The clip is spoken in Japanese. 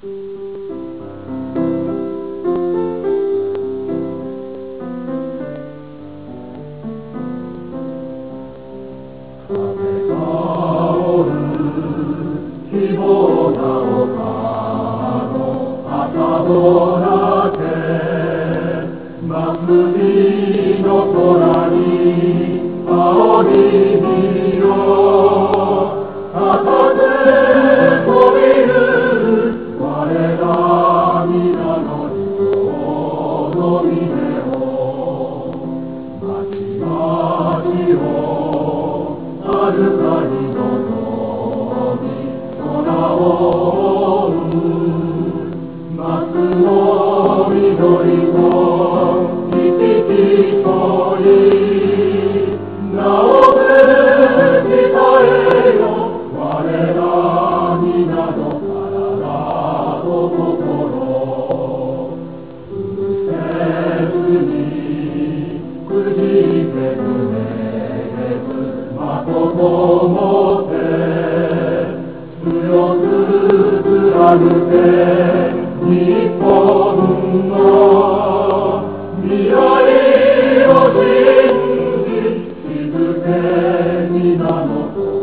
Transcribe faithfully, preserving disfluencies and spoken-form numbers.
海の空に青い海を片手飛びる我ら皆の人の峰を町々を遥かに望み空を追う松の緑と日本の未来を信じ静け皆の